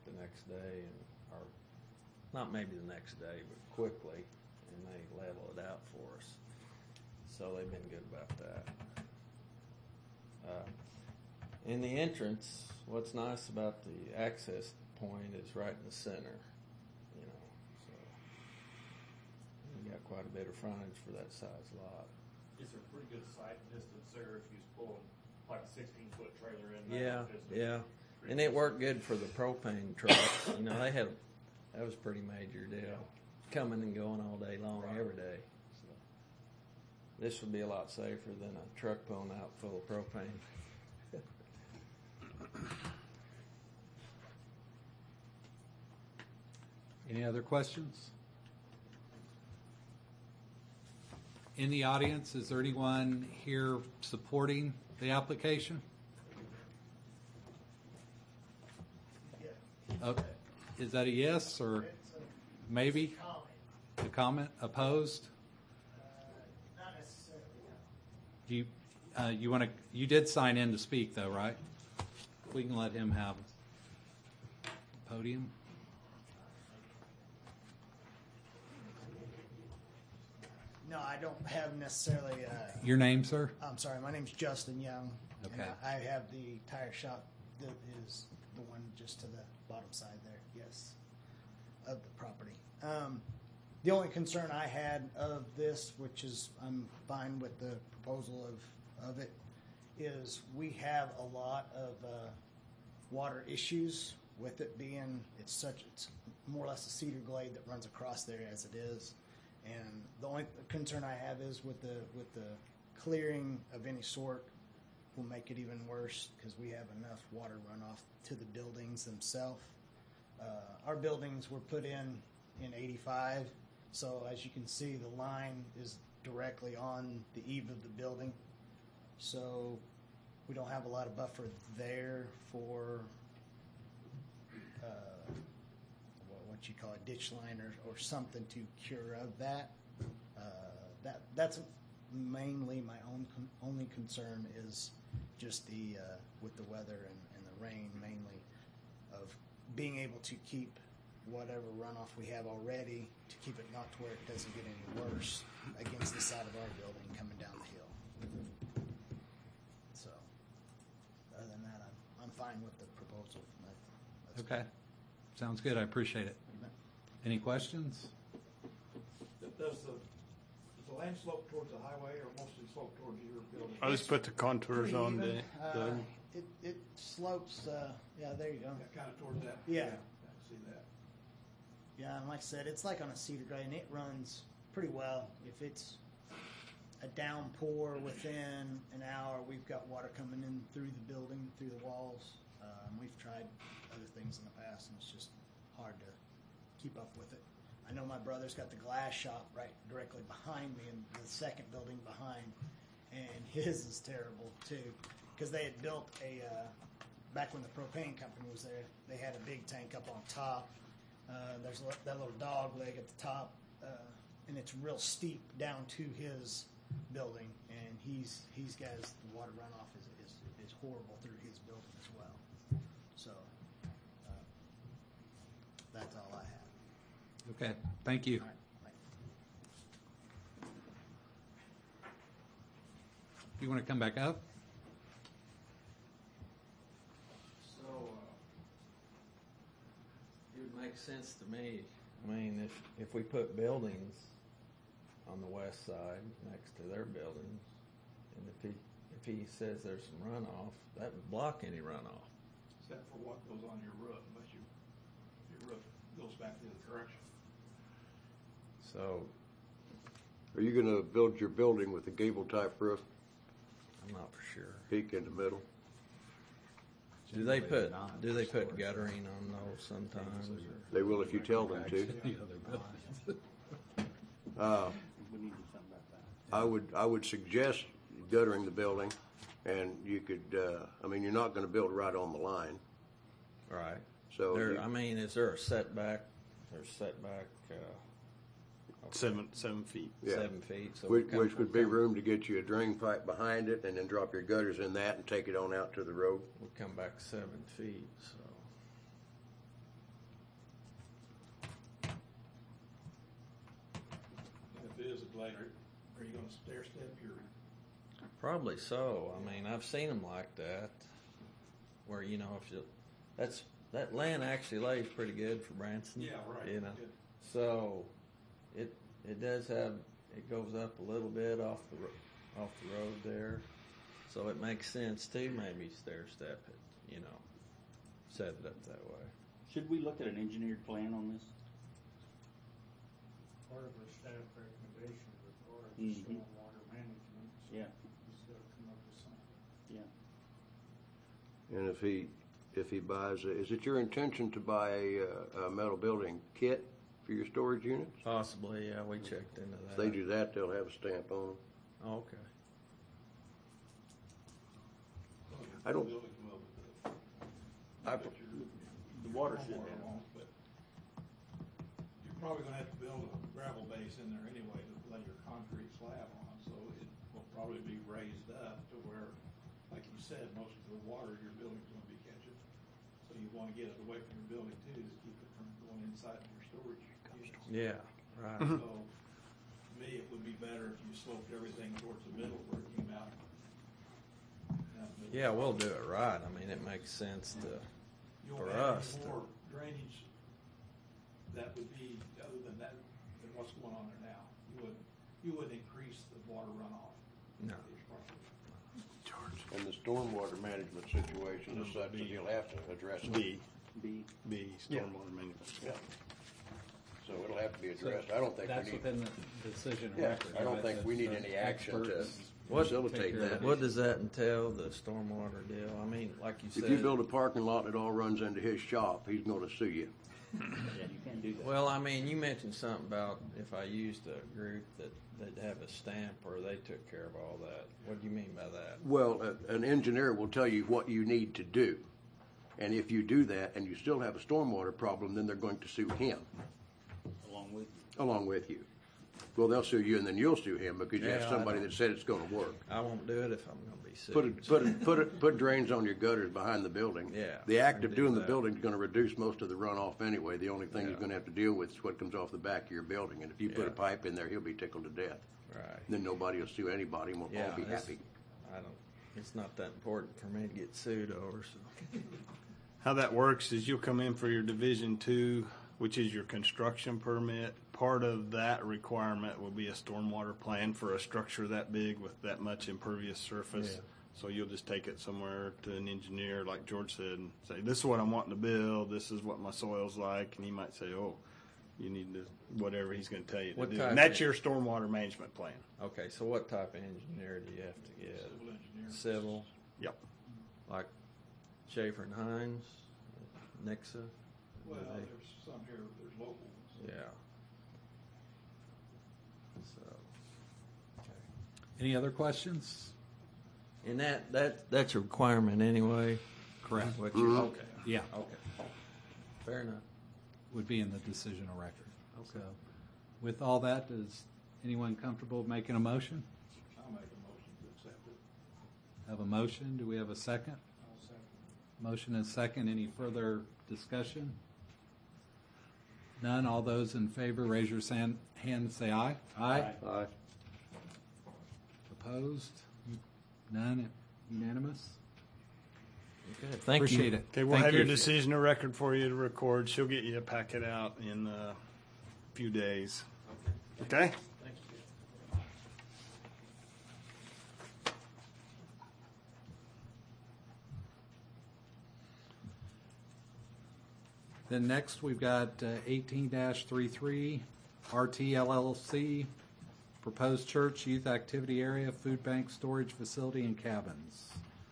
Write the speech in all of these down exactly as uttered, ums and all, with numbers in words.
the next day, and or not maybe the next day, but quickly, and they level it out for us. So they've been good about that. Uh, in the entrance, what's nice about the access point is right in the center, you know. So you got quite a bit of frontage for that size lot. Is there pretty good sight distance there if you was pulling like a sixteen foot trailer in? Yeah, that yeah. And it worked good for the propane trucks. You know, they had, that was a pretty major deal. Coming and going all day long, Right. every day. So this would be a lot safer than a truck pulling out full of propane. Any other questions? In the audience, is there anyone here supporting the application? Oh, is that a yes or maybe? A comment? Opposed? Not necessarily, no. Do you, uh, you want to, you did sign in to speak though, right? We can let him have podium. No, I don't have necessarily. Uh, Your name, sir? I'm sorry, my name's Justin Young. Okay. And I I have the tire shop that is the one just to the bottom side there, yes, of the property. Um, the only concern I had of this, which is I'm fine with the proposal of, of it, is we have a lot of uh, water issues with it being, it's such, it's more or less a cedar glade that runs across there as it is. And the only concern I have is with the with the clearing of any sort will make it even worse because we have enough water runoff to the buildings themselves. Uh, our buildings were put in in eighty-five, so as you can see, the line is directly on the eave of the building. So we don't have a lot of buffer there for uh, what you call a ditch line or, or something to cure of that. Uh, that that's mainly my own con- only concern is just the uh, with the weather and, and the rain mainly of being able to keep whatever runoff we have already to keep it not to where it doesn't get any worse against the side of our building coming down the hill. So other than that, I'm I'm fine with the proposal. That, that's Okay. Sounds good. I appreciate it. Any questions? Does the, does the land slope towards the highway or mostly slope towards your building? I'll just put the contours pretty on the, even. Uh, the it, it slopes, uh, yeah, there you go. Yeah, kind of towards that? Yeah. I see that. Yeah, and like I said, it's like on a cedar grade, and it runs pretty well. If it's a downpour within an hour, we've got water coming in through the building, through the walls. Um, we've tried other things in the past, and it's just hard to keep up with it. I know my brother's got the glass shop right directly behind me in the second building behind, and his is terrible too because they had built a uh, back when the propane company was there, they had a big tank up on top. Uh, there's a, that little dog leg at the top, uh, and it's real steep down to his building, and he's he's got his, the water runoff is, is is horrible through his building as well. So uh, that's all I have. Okay. Thank you. All right. You want to come back up? So uh, it would make sense to me. I mean, if if we put buildings on the west side next to their buildings, and if he if he says there's some runoff, that would block any runoff. Except for what goes on your roof, unless you, your roof goes back the other direction. So Are you going to build your building with a gable-type roof, I'm not for sure. peak in the middle? Do they put do they put guttering on those sometimes? Or? They will if you tell them to. Uh, I would I would suggest guttering the building, and you could. Uh, I mean, you're not going to build right on the line, Right. so There, you- I mean, is there a setback? There's setback uh, seven seven feet. yeah. seven feet. So which, we come- which would we be come- room to get you a drain pipe behind it, and then drop your gutters in that and take it on out to the road. We come back seven feet. So later, are you gonna stair step your, Probably so. I mean, I've seen them like that, where you know if you, that's that land actually lays pretty good for Branson. yeah, right. You know, Good. so it it does have it goes up a little bit off the ro- off the road there, so it makes sense to maybe stair step it. You know, set it up that way. Should we look at an engineered plan on this? Part of our staff recommendation was part of Mhm. stormwater management. so Yeah. He's got to come up with something. Yeah. And if he, if he buys, a- is it your intention to buy a, uh, a metal building kit for your storage units? Possibly, yeah. We checked into that. If they do that, they'll have a stamp on them. Oh, okay. I don't- Building come up with the- I- not that you're- The water should stormwater have. won't, But you're probably gonna have to build a gravel base in there anyway to lay your concrete slab on, so it will probably be raised up to where, like you said, most of the water your building's gonna be catching. So you wanna get it away from your building too, to keep it from going inside of your storage units. Yeah. Right. So, to me, it would be better if you sloped everything towards the middle where it came out. down the middle. Yeah, we'll do it right. I mean, it makes sense to. You for won't have us any to- more drainage that would be, other than that, than what's going on there now. You wouldn't, you wouldn't increase the water runoff. No. of these properties. And the stormwater management situation is such that he'll have to address it. B, B. B, stormwater management. Yeah. So it'll have to be addressed. I don't think That's we need, within the decision yeah, record. I don't right? think we The- need the any action to experts What- facilitate take care that. of What does that entail? The stormwater deal? I mean, like you If said. you build a parking lot and it all runs into his shop, he's gonna sue you. Yeah, you can't do that. Well, I mean, you mentioned something about if I used a group that they'd have a stamp or they took care of all that. What do you mean by that? Well, a- an engineer will tell you what you need to do. And if you do that and you still have a stormwater problem, then they're going to sue him Along with you. along with you. Well, they'll sue you and then you'll sue him because you have Yeah, I somebody don't- that said it's gonna work. I won't do it if I'm going to be sued. Put it, put it, put it, put drains on your gutters behind the building. Yeah, The act I of do doing the that. building is gonna reduce most of the runoff anyway. The only thing he's Yeah. gonna have to deal with is what comes off the back of your building. And if you put Yeah. a pipe in there, he'll be tickled to death. Right. Then nobody will sue anybody and we'll Yeah, all be it's- happy. I don't. It's not that important for me to get sued over. So. How that works is you'll come in for your Division Two, which is your construction permit. Part of that requirement will be a stormwater plan for a structure that big with that much impervious surface. Yeah. So you'll just take it somewhere to an engineer, like George said, and say, this is what I'm wanting to build, this is what my soil's like, and he might say, oh, you need to, whatever he's gonna tell you to What do. type And that's of- your stormwater management plan. Okay, so what type of engineer do you have to get? Civil engineer. Civil, Yep. like Schaefer and Hines, Nixa. Well, They- there's some here, there's local ones. Yeah. So, Any other questions? and that that that's a requirement anyway. Correct. What you, Mhm. okay. Yeah, Okay. Fair enough. would be in the decision of record. Okay. So, with all that, is anyone comfortable making a motion? I'll make a motion to accept it. Have a motion? Do we have a second? I'll second. Motion and second. Any further discussion? None. All those in favor, raise your san- hand and say aye. Aye. Aye. Opposed? None. Unanimous? Okay. Thank Appreciate you. it. Okay, we'll Thank have your you. decision of record for you to record. She'll get you a packet out in a few days. Okay? Thank you. Then next, we've got uh, eighteen dash thirty-three, R T L L C, proposed church youth activity area, food bank, storage facility, and cabins.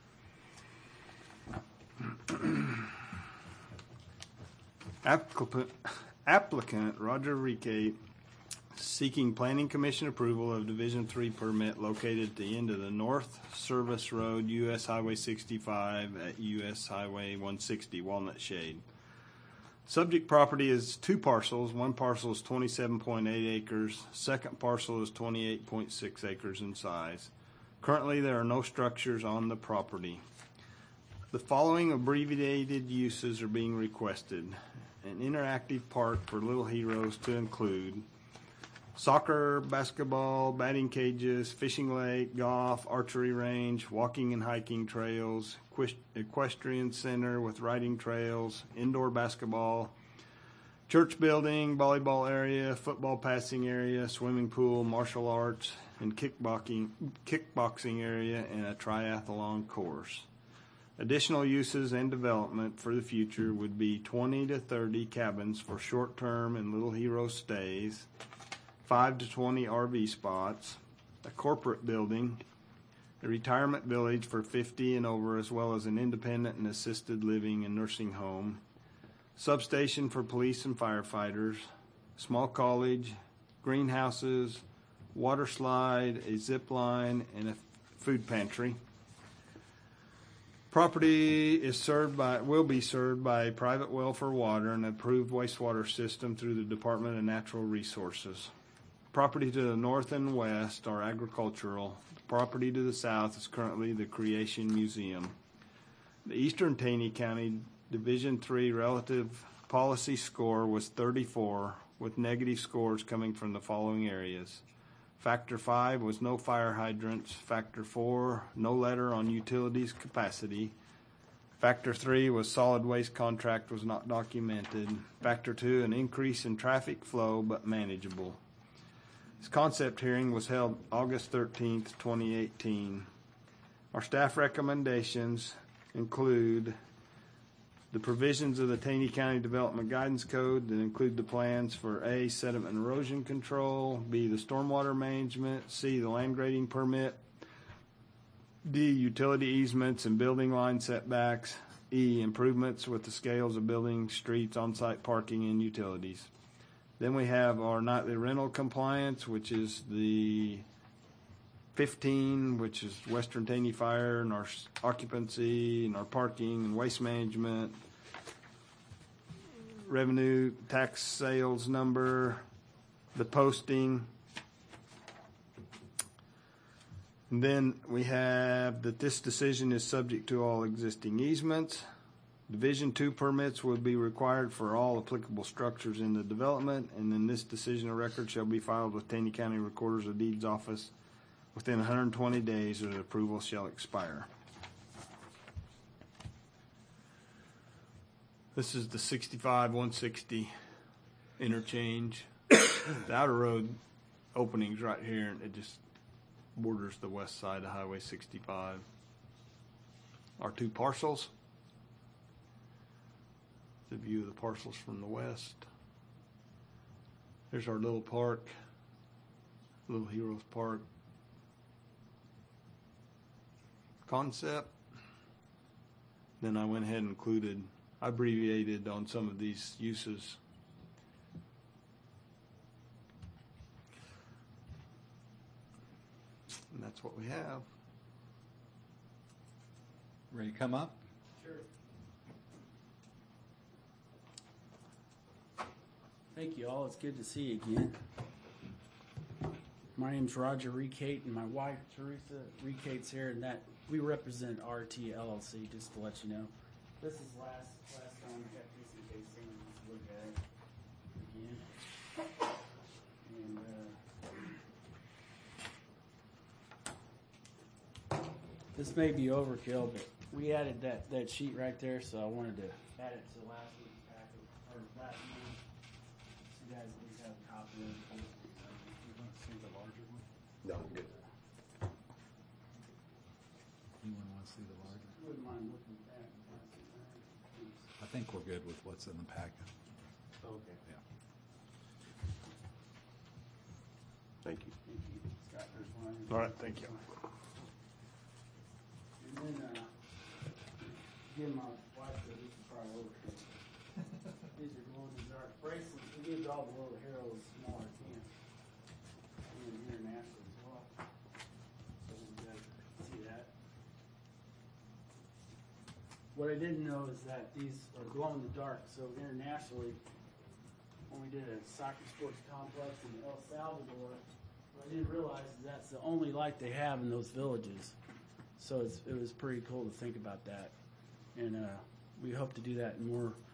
Applicant, applicant Roger Rique seeking planning commission approval of Division Three permit located at the end of the North Service Road, U S Highway sixty-five at U S Highway one sixty, Walnut Shade. Subject property is two parcels. One parcel is twenty-seven point eight acres. Second parcel is twenty-eight point six acres in size. Currently, there are no structures on the property. The following abbreviated uses are being requested. An interactive park for little heroes to include soccer, basketball, batting cages, fishing lake, golf, archery range, walking and hiking trails, equest- equestrian center with riding trails, indoor basketball, church building, volleyball area, football passing area, swimming pool, martial arts, and kickboxing, kickboxing area, and a triathlon course. Additional uses and development for the future would be twenty to thirty cabins for short-term and Little Hero stays, five to twenty R V spots, a corporate building, a retirement village for fifty and over, as well as an independent and assisted living and nursing home, substation for police and firefighters, small college, greenhouses, water slide, a zip line, and a food pantry. Property is served by, will be served by a private well for water and approved wastewater system through the Department of Natural Resources. Property to the north and west are agricultural. The property to the south is currently the Creation Museum. The Eastern Taney County Division three relative policy score was thirty-four, with negative scores coming from the following areas. Factor five was no fire hydrants. Factor four, no letter on utilities capacity. Factor three was solid waste contract was not documented. Factor two, an increase in traffic flow but manageable. This concept hearing was held August thirteenth, twenty eighteen. Our staff recommendations include the provisions of the Taney County Development Guidance Code that include the plans for A, sediment and erosion control, B, the stormwater management, C, the land grading permit, D, utility easements and building line setbacks, E, improvements with the scales of buildings, streets, on-site parking, and utilities. Then we have our nightly rental compliance, which is the fifteen, which is Western Taney Fire, and our occupancy, and our parking, and waste management, revenue, tax sales number, the posting. And then we have that this decision is subject to all existing easements. Division two permits will be required for all applicable structures in the development, and then this decision of record shall be filed with Taney County Recorder's of Deeds Office within one hundred twenty days, or the approval shall expire. This is the sixty-five one sixty interchange. The outer road opening's right here, and it just borders the west side of Highway sixty-five. Our two parcels. The view of the parcels from the west. There's our little park, Little Heroes Park. Concept. Then I went ahead and included, I abbreviated on some of these uses. And that's what we have. Ready to come up? Sure. Thank you all. It's good to see you again. My name's Roger Recate, and my wife Teresa Recate's here, and that we represent R T L L C. Just to let you know, this is last last time we got this in case someone wants to look at it again. And uh, this may be overkill, but we added that that sheet right there, so I wanted to add it to last week's packet or last month. So you guys at least have a copy of it. You want to see the larger one? No, I'm good. Anyone want to see the larger? Wouldn't mind looking at that. I think we're good with what's in the packet. Okay. Yeah. Thank you. Thank you. Scott, there's one. All right, thank you. And then, uh, again, my wife said this is probably overkill. These are glow in the dark bracelets. We give all the little heroes smaller cans. And international as well. So you guys see that. What I didn't know is that these are glow in the dark. So internationally, when we did a soccer sports complex in El Salvador, what I didn't realize is that's the only light they have in those villages. So it's, it was pretty cool to think about that. And uh, we hope to do that in more